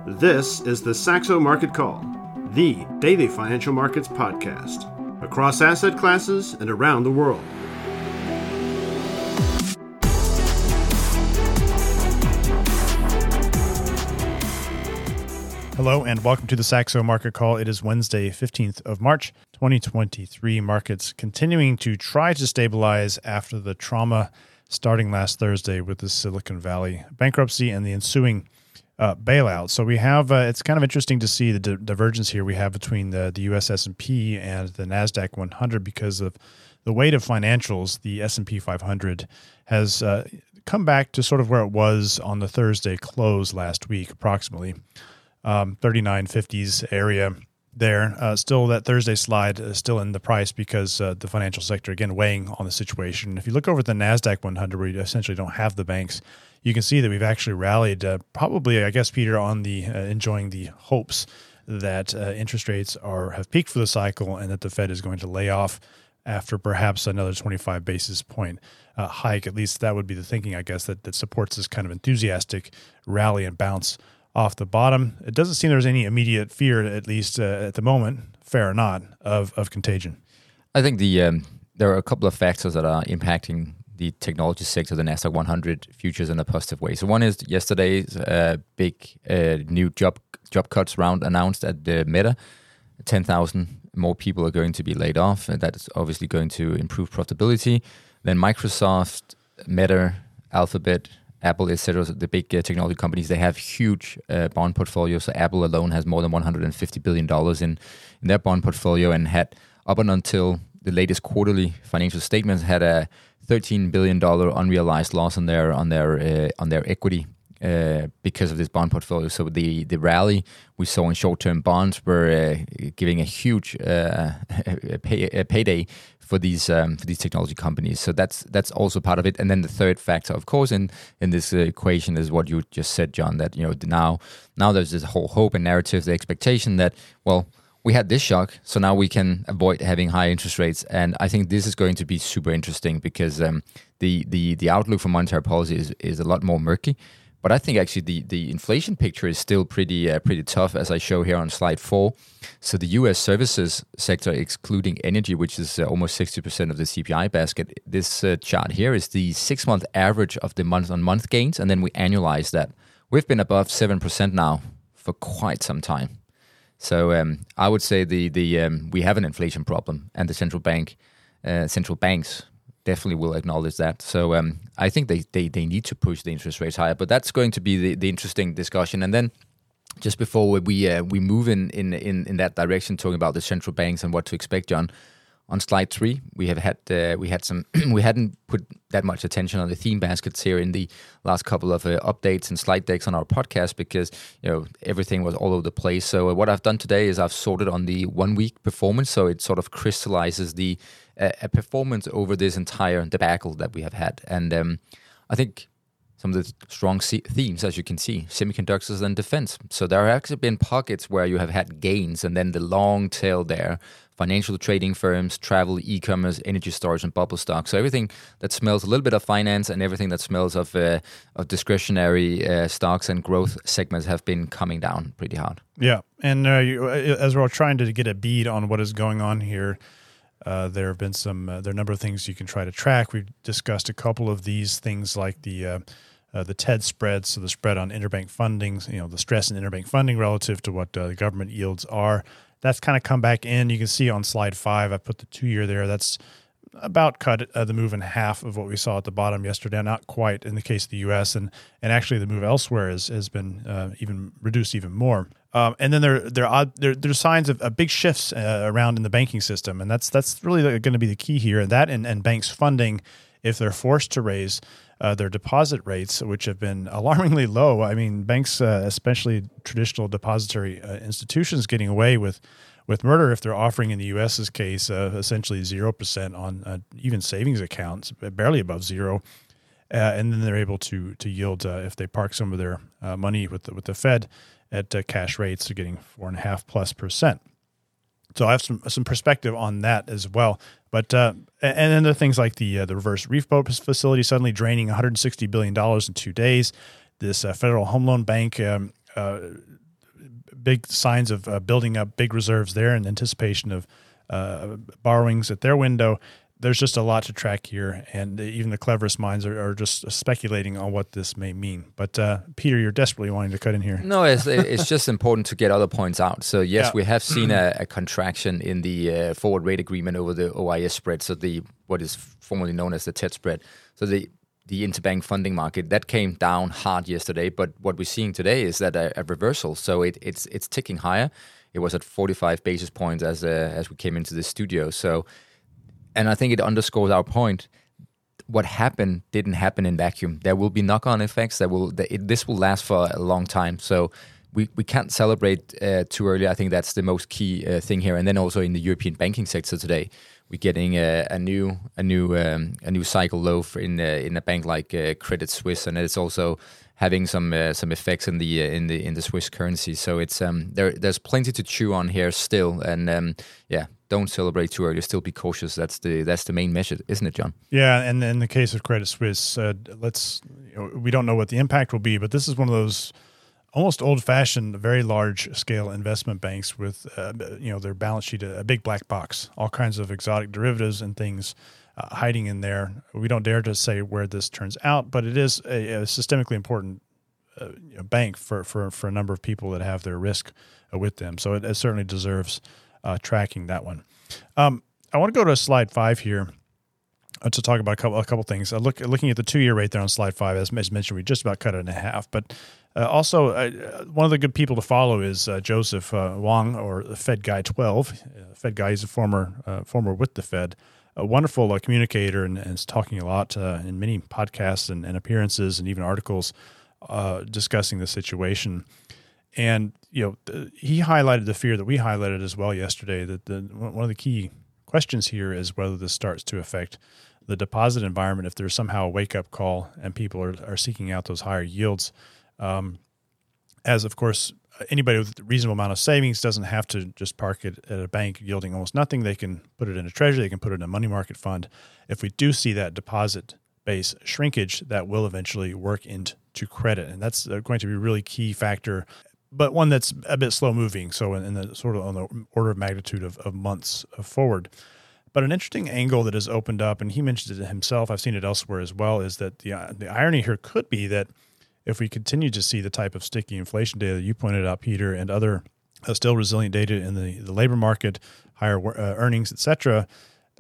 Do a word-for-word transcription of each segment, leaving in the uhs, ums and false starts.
This is the Saxo Market Call, the daily financial markets podcast, across asset classes and around the world. Hello and welcome to the Saxo Market Call. It is Wednesday, fifteenth of March, twenty twenty-three. Markets continuing to try to stabilize after the trauma starting last Thursday with the Silicon Valley bankruptcy and the ensuing uh, bailout. So we have, uh, it's kind of interesting to see the di- divergence here we have between the, the U S S and P and the NASDAQ one hundred because of the weight of financials. The S and P five hundred has uh, come back to sort of where it was on the Thursday close last week, approximately. Um, thirty-nine fifties area there. Uh, still, that Thursday slide is still in the price because uh, the financial sector, again, weighing on the situation. If you look over at the NASDAQ one hundred, where you essentially don't have the banks, you can see that we've actually rallied uh, probably, I guess, Peter, on the uh, enjoying the hopes that uh, interest rates are have peaked for the cycle and that the Fed is going to lay off after perhaps another twenty-five basis point uh, hike. At least that would be the thinking, I guess, that, that supports this kind of enthusiastic rally and bounce off the bottom. It doesn't seem there's any immediate fear, at least uh, at the moment, fair or not, of, of contagion. I think the um, there are a couple of factors that are impacting the technology sector, the NASDAQ one hundred futures in a positive way. So one is yesterday's uh, big uh, new job job cuts round announced at the Meta. ten thousand more people are going to be laid off, and that is obviously going to improve profitability. Then Microsoft, Meta, Alphabet, Apple, et cetera, the big uh, technology companies, they have huge uh, bond portfolios. So Apple alone has more than one hundred fifty billion dollars in, in their bond portfolio and had, up and until the latest quarterly financial statements, had a thirteen billion dollars unrealized loss on their on their uh, on their equity uh, because of this bond portfolio. So the, the rally we saw in short-term bonds were uh, giving a huge uh, pay, a payday for these um, for these technology companies. So that's that's also part of it. And then the third factor, of course, in in this uh, equation is what you just said, John, that you know now now there's this whole hope and narrative, the expectation that, well, we had this shock, so now we can avoid having high interest rates. And I think this is going to be super interesting because um, the the the outlook for monetary policy is, is a lot more murky. But I think actually the, the inflation picture is still pretty uh, pretty tough, as I show here on slide four. So the U S services sector, excluding energy, which is uh, almost sixty percent of the C P I basket, this uh, chart here is the six-month average of the month-on-month gains, and then we annualize that. We've been above seven percent now for quite some time. So um, I would say the the um, we have an inflation problem, and the central bank, uh, central banks definitely will acknowledge that. So um, I think they, they they need to push the interest rates higher, but that's going to be the, the interesting discussion. And then just before we uh, we move in, in in in that direction, talking about the central banks and what to expect, John, on slide three, we have had uh, we had some we hadn't put that much attention on the theme baskets here in the last couple of uh, updates and slide decks on our podcast because you know everything was all over the place. So uh, what I've done today is I've sorted on the one week performance, so it sort of crystallizes the uh, a performance over this entire debacle that we have had. And um, I think some of the strong se- themes, as you can see, semiconductors and defense. So there have actually been pockets where you have had gains, and then the long tail there. Financial trading firms, travel, e-commerce, energy storage, and bubble stock. So everything that smells a little bit of finance and everything that smells of uh, of discretionary uh, stocks and growth segments have been coming down pretty hard. Yeah, and uh, you, as we're trying to get a bead on what is going on here, uh, there have been some, uh, there are a number of things you can try to track. We've discussed a couple of these things like the uh, uh, the TED spread, so the spread on interbank funding, you know, the stress in interbank funding relative to what uh, the government yields are. That's kind of come back in. You can see on slide five, I put the two-year there. That's about cut uh, the move in half of what we saw at the bottom yesterday. Not quite in the case of the U S, and and actually the move elsewhere has has been uh, even reduced even more. Um, and then there there are there there's signs of uh, big shifts uh, around in the banking system, and that's that's really going to be the key here. And that and, and banks funding, if they're forced to raise uh, their deposit rates, which have been alarmingly low. I mean, banks, uh, especially traditional depository uh, institutions, getting away with. With murder, if they're offering in the U S's case uh, essentially zero percent on uh, even savings accounts, barely above zero, uh, and then they're able to to yield uh, if they park some of their uh, money with the, with the Fed at uh, cash rates, they're getting four and a half plus percent. So I have some some perspective on that as well. But uh, and then the things like the uh, the reverse repo facility suddenly draining one hundred sixty billion dollars in two days. This uh, Federal Home Loan Bank. Um, uh, big signs of uh, building up big reserves there in anticipation of uh, borrowings at their window. There's just a lot to track here, and even the cleverest minds are, are just speculating on what this may mean. But uh, Peter, you're desperately wanting to cut in here. No, it's, it's just important to get other points out. So yes, Yeah. we have seen a, a contraction in the uh, forward rate agreement over the O I S spread, so the what is formerly known as the T E D spread. So the the interbank funding market that came down hard yesterday, but what we're seeing today is that a, a reversal. So it, it's it's ticking higher. It was at forty-five basis points as uh, as we came into the studio. So. And I think it underscores our point. What happened didn't happen in vacuum. There will be knock-on effects. That will. It, this will last for a long time. So we, we can't celebrate uh, too early. I think that's the most key uh, thing here. And then also in the European banking sector today, we're getting a, a new a new um, a new cycle low for in uh, in a bank like uh, Credit Suisse, and it's also having some uh, some effects in the uh, in the in the Swiss currency. So it's um there there's plenty to chew on here still, and um yeah. Don't celebrate too early. Still be cautious. That's the that's the main message, isn't it, John? Yeah, and in the case of Credit Suisse, uh, let's you know, we don't know what the impact will be, but this is one of those almost old-fashioned, very large-scale investment banks with uh, you know their balance sheet a, a big black box, all kinds of exotic derivatives and things uh, hiding in there. We don't dare to say where this turns out, but it is a, a systemically important uh, you know, bank for, for for a number of people that have their risk uh, with them. So it, it certainly deserves. Uh, tracking that one. Um, I want to go to slide five here uh, to talk about a couple a couple things. Uh, look, looking at the two-year rate there on slide five, as mentioned, we just about cut it in half. But uh, also, uh, one of the good people to follow is uh, Joseph uh, Wong, or the Fed Guy twelve. Uh, Fed Guy, he's a former uh, former with the Fed, a wonderful uh, communicator, and, and is talking a lot uh, in many podcasts and, and appearances and even articles uh, discussing the situation. And you know, the, he highlighted the fear that we highlighted as well yesterday, that the, one of the key questions here is whether this starts to affect the deposit environment, if there's somehow a wake-up call and people are, are seeking out those higher yields. Um, as, of course, anybody with a reasonable amount of savings doesn't have to just park it at a bank yielding almost nothing. They can put it in a treasury. They can put it in a money market fund. If we do see that deposit base shrinkage, that will eventually work into credit. And that's going to be a really key factor, but one that's a bit slow moving. So in the sort of on the order of magnitude of, of months forward. But an interesting angle that has opened up, and he mentioned it himself, I've seen it elsewhere as well, is that the uh, the irony here could be that if we continue to see the type of sticky inflation data that you pointed out, Peter, and other uh, still resilient data in the, the labor market, higher uh, earnings, et cetera,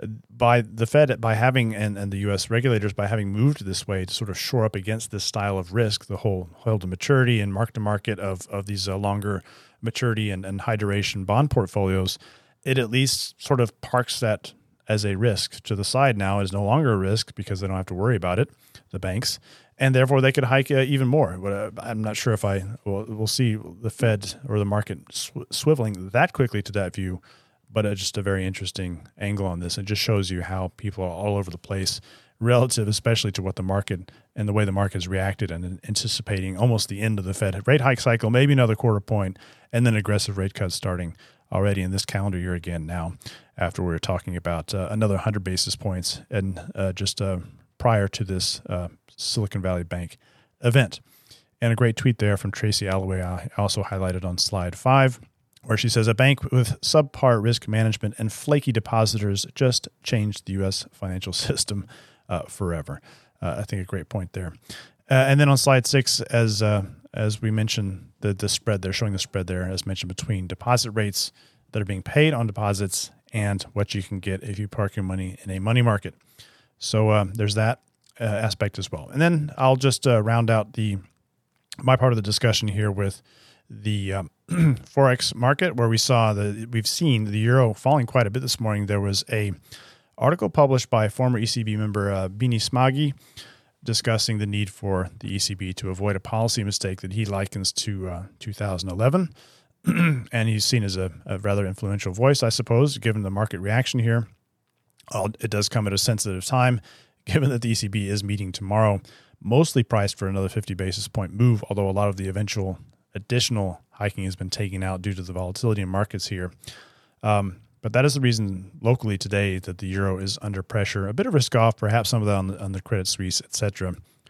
by the Fed, by having, and, and the U S regulators, by having moved this way to sort of shore up against this style of risk, the whole hold to maturity and mark to market of, of these uh, longer maturity and, and high duration bond portfolios, it at least sort of parks that as a risk to the side now. Is no longer a risk because they don't have to worry about it, the banks, and therefore they could hike uh, even more. But uh, I'm not sure if I, well, we'll see the Fed or the market sw- swiveling that quickly to that view. But uh, just a very interesting angle on this. It just shows you how people are all over the place, relative especially to what the market and the way the market has reacted, and anticipating almost the end of the Fed rate hike cycle, maybe another quarter point, and then aggressive rate cuts starting already in this calendar year again now, after we were talking about uh, another one hundred basis points and uh, just uh, prior to this uh, Silicon Valley Bank event. And a great tweet there from Tracy Alloway I also highlighted on slide five, where she says, a bank with subpar risk management and flaky depositors just changed the U S financial system uh, forever. Uh, I think a great point there. Uh, and then on slide six, as uh, as we mentioned, the, the spread there, showing the spread there, as mentioned, between deposit rates that are being paid on deposits and what you can get if you park your money in a money market. So um, there's that uh, aspect as well. And then I'll just uh, round out the my part of the discussion here with the um, Forex market, where we saw the we've seen the euro falling quite a bit this morning. There was a article published by former E C B member uh, Bini Smagi discussing the need for the E C B to avoid a policy mistake that he likens to uh, two thousand eleven. And he's seen as a, a rather influential voice, I suppose, given the market reaction here. Uh, it does come at a sensitive time, given that the E C B is meeting tomorrow, mostly priced for another fifty basis point move, although a lot of the eventual additional hiking has been taken out due to the volatility in markets here. Um, but that is the reason locally today that the euro is under pressure. A bit of risk off, perhaps some of that on the, on the Credit Suisse, et cetera.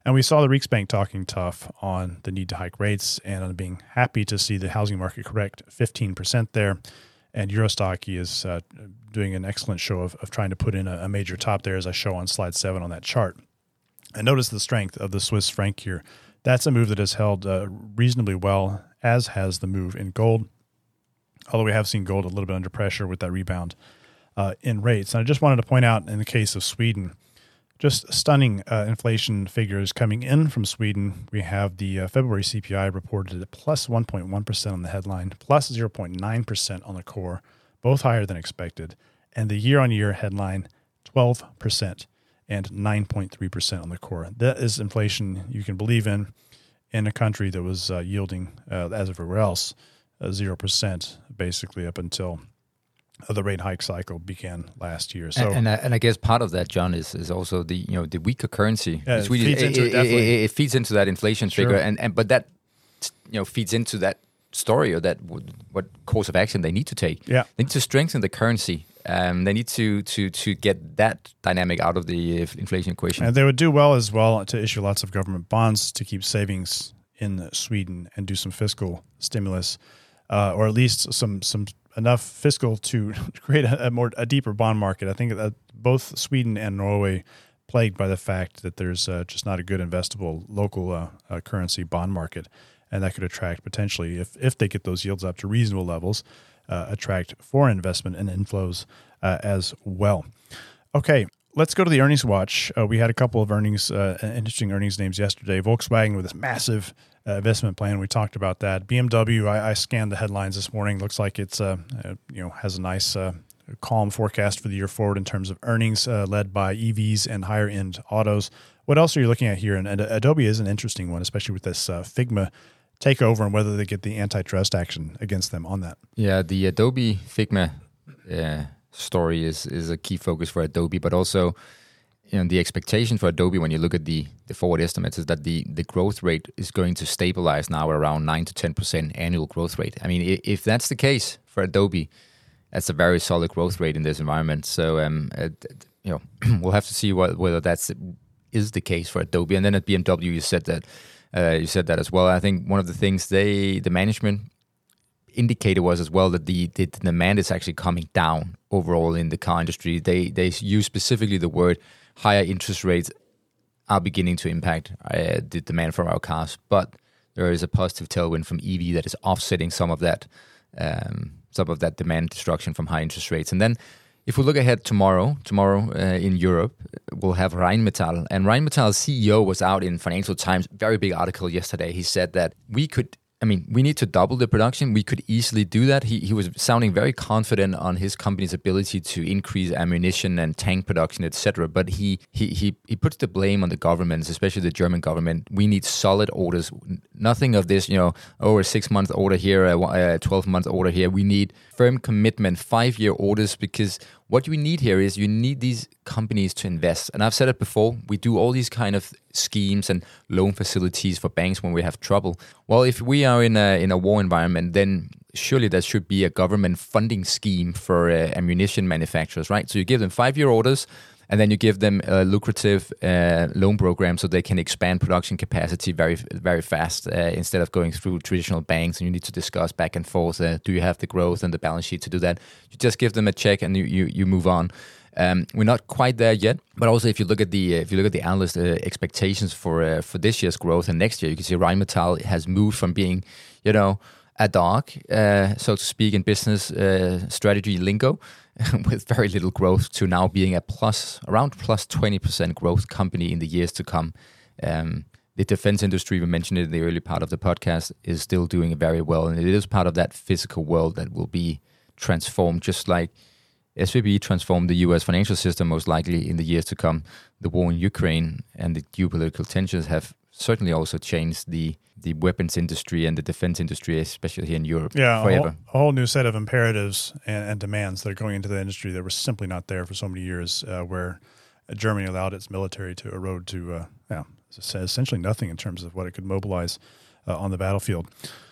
And we saw the Riksbank talking tough on the need to hike rates and on being happy to see the housing market correct fifteen percent there. And Eurostoxx is uh, doing an excellent show of, of trying to put in a, a major top there, as I show on slide seven on that chart. And notice the strength of the Swiss franc here. That's a move that has held uh, reasonably well, as has the move in gold, although we have seen gold a little bit under pressure with that rebound uh, in rates. And I just wanted to point out in the case of Sweden, just stunning uh, inflation figures coming in from Sweden. We have the uh, February C P I reported at plus one point one percent on the headline, plus zero point nine percent on the core, both higher than expected. And the year-on-year headline, twelve percent and nine point three percent on the core. That is inflation you can believe in in a country that was uh, yielding, uh, as everywhere else, uh, zero percent basically up until the rate hike cycle began last year. So, and and I, and I guess part of that, John, is is also the you know the weaker currency. Yeah, it, Swedish, feeds it, into it, it, it, it feeds into that inflation Sure. figure, and, and but that you know feeds into that story or that what course of action they need to take. Yeah, they need to strengthen the currency. Um, they need to to to get that dynamic out of the inflation equation. And they would do well as well to issue lots of government bonds to keep savings in Sweden and do some fiscal stimulus, uh, or at least some some. enough fiscal to create a, a more a deeper bond market. I think that both Sweden and Norway plagued by the fact that there's uh, just not a good investable local uh, uh, currency bond market, and that could attract potentially, if if they get those yields up to reasonable levels, uh, attract foreign investment and inflows uh, as well. Okay, let's go to the earnings watch. Uh, we had a couple of earnings, uh, interesting earnings names yesterday. Volkswagen with this massive Uh, investment plan. We talked about that. B M W, I, I scanned the headlines this morning. Looks like it's uh, uh you know has a nice uh, calm forecast for the year forward in terms of earnings, uh, led by E Vs and higher end autos. What else are you looking at here? And, and Adobe is an interesting one, especially with this uh, Figma takeover and whether they get the antitrust action against them on that. Yeah, the Adobe Figma uh, story is is a key focus for Adobe, but also you know, the expectation for Adobe when you look at the, the forward estimates is that the, the growth rate is going to stabilize now at around nine to ten percent annual growth rate. I mean, if that's the case for Adobe, that's a very solid growth rate in this environment. So, um, uh, you know, we'll have to see what, whether that's is the case for Adobe. And then at B M W, you said that uh, you said that as well. I think one of the things they the management indicator was as well that the, the demand is actually coming down overall in the car industry. They they use specifically the word higher interest rates are beginning to impact uh, the demand for our cars, but there is a positive tailwind from E V that is offsetting some of that, um, some of that demand destruction from high interest rates. And then, if we look ahead tomorrow, tomorrow uh, in Europe, we'll have Rheinmetall, and Rheinmetall's C E O was out in Financial Times, very big article yesterday. He said that we could. I mean, we need to double the production. We could easily do that. He he was sounding very confident on his company's ability to increase ammunition and tank production, et cetera. But he he he he puts the blame on the governments, especially the German government. We need solid orders. Nothing of this, you know, oh, a six-month order here, a twelve-month order here. We need firm commitment, five-year orders, because what you need here is you need these companies to invest. And I've said it before, we do all these kind of schemes and loan facilities for banks when we have trouble. Well, if we are in a in a war environment, then surely there should be a government funding scheme for uh, ammunition manufacturers, right? So you give them five-year orders, and then you give them a lucrative uh, loan program so they can expand production capacity very, very fast uh, instead of going through traditional banks. And you need to discuss back and forth. Uh, do you have the growth and the balance sheet to do that? You just give them a check and you you, you move on. Um, we're not quite there yet, but also if you look at the uh, if you look at the analyst uh, expectations for uh, for this year's growth and next year, you can see Rheinmetall has moved from being, you know, a dog, uh, so to speak, in business uh, strategy lingo, with very little growth, to now being a plus around plus twenty percent growth company in the years to come. Um, the defense industry, we mentioned it in the early part of the podcast, is still doing very well, and it is part of that physical world that will be transformed, just like S V B transformed the U S financial system most likely in the years to come. The war in Ukraine and the geopolitical tensions have certainly also changed the the weapons industry and the defense industry, especially here in Europe, yeah, forever. A whole, a whole new set of imperatives and, and demands that are going into the industry that were simply not there for so many years, uh, where Germany allowed its military to erode to uh, yeah, essentially nothing in terms of what it could mobilize uh, on the battlefield.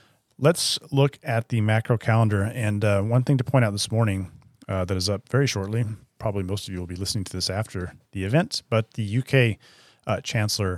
Let's look at the macro calendar. And uh, one thing to point out this morning uh, that is up very shortly, probably most of you will be listening to this after the event, but the U K uh, Chancellor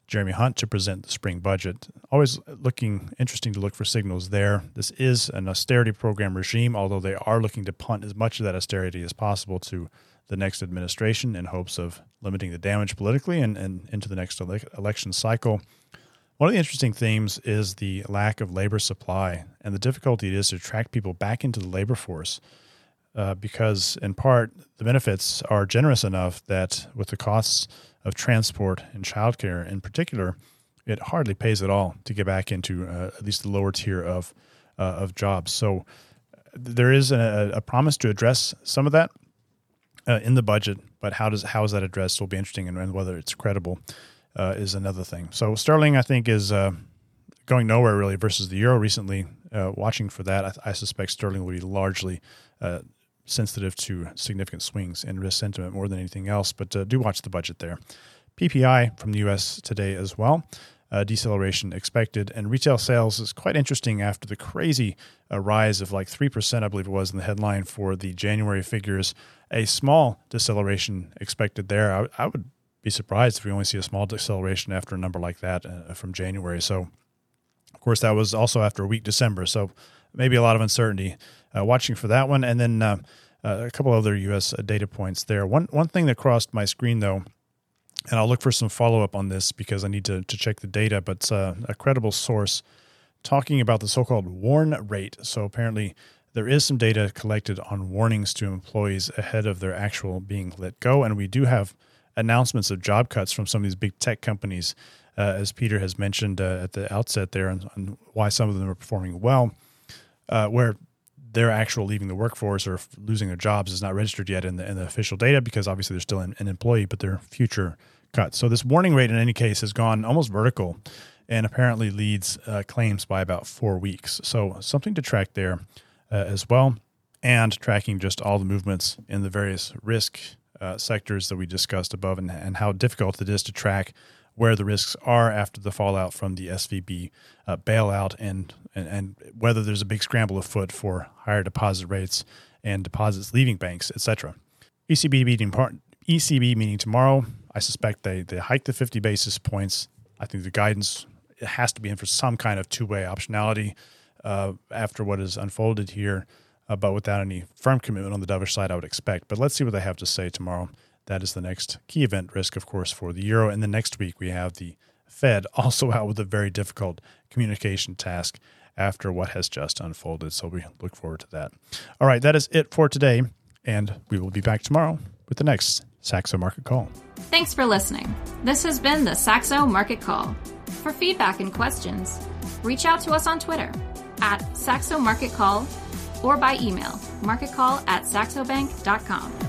Jeremy Hunt to present the spring budget. Always looking interesting to look for signals there. This is an austerity program regime, although they are looking to punt as much of that austerity as possible to the next administration in hopes of limiting the damage politically and, and into the next ele- election cycle. One of the interesting themes is the lack of labor supply and the difficulty it is to attract people back into the labor force uh, because, in part, the benefits are generous enough that with the costs of transport and childcare in particular, it hardly pays at all to get back into uh, at least the lower tier of uh, of jobs. So there is a, a promise to address some of that uh, in the budget, but how does how is that addressed will be interesting, and, and whether it's credible uh, is another thing. So sterling, I think, is uh, going nowhere really versus the euro recently. Uh, watching for that, I, I suspect sterling will be largely uh, sensitive to significant swings in risk sentiment more than anything else, but uh, do watch the budget there. P P I from the U S today as well. Uh, deceleration expected. And retail sales is quite interesting after the crazy uh, rise of like three percent, I believe it was in the headline for the January figures. A small deceleration expected there. I, I would be surprised if we only see a small deceleration after a number like that uh, from January. So, of course, that was also after a weak December. So maybe a lot of uncertainty. Uh, watching for that one. And then uh, uh, a couple other U S data points there. One one thing that crossed my screen, though, and I'll look for some follow-up on this because I need to, to check the data, but uh, a credible source talking about the so-called warn rate. So apparently there is some data collected on warnings to employees ahead of their actual being let go, and we do have announcements of job cuts from some of these big tech companies, uh, as Peter has mentioned uh, at the outset there, and, and why some of them are performing well, uh, where their actual leaving the workforce or losing their jobs is not registered yet in the, in the official data because obviously they're still an, an employee, but their future cuts. So this warning rate in any case has gone almost vertical and apparently leads uh, claims by about four weeks. So something to track there uh, as well, and tracking just all the movements in the various risk uh, sectors that we discussed above and, and how difficult it is to track where the risks are after the fallout from the S V B uh, bailout and, and and whether there's a big scramble afoot for higher deposit rates and deposits leaving banks, et cetera. E C B meeting part, E C B meeting tomorrow. I suspect they they hike the fifty basis points. I think the guidance it has to be in for some kind of two-way optionality uh, after what is unfolded here, uh, but without any firm commitment on the dovish side, I would expect. But let's see what they have to say tomorrow. That is the next key event risk, of course, for the euro. And then next week, we have the Fed also out with a very difficult communication task after what has just unfolded. So we look forward to that. All right, that is it for today. And we will be back tomorrow with the next Saxo Market Call. Thanks for listening. This has been the Saxo Market Call. For feedback and questions, reach out to us on Twitter at Saxo Market Call or by email, marketcall at saxobank dot com.